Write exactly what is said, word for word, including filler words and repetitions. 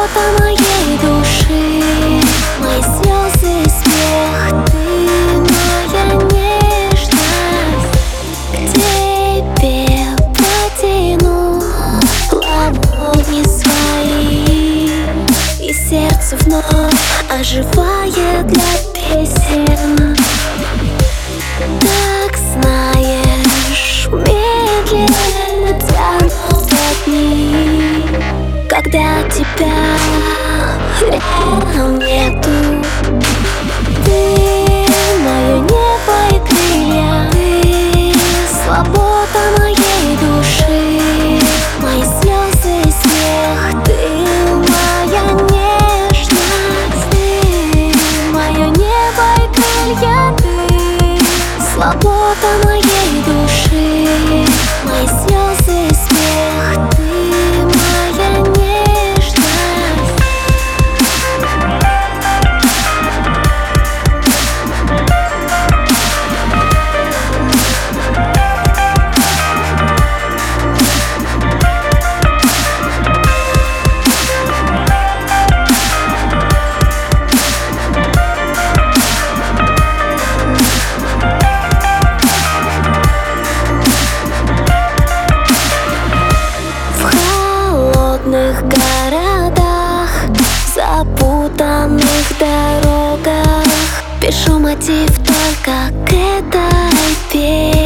забота моей души, мои слезы и смех, ты моя нежность. К тебе протяну ладони свои, и сердце вновь оживает для песен. Так знаешь, медленно тянут дни, когда тебя рядом нету. Ты мое небо и крылья, ты свобода моей души, мои слезы и смех, ты моя нежность. Ты мое небо и крылья, ты свобода моей души, мои слезы и смех, ты моя нежность. В городах, запутанных дорогах пишу мотив только к этой песне.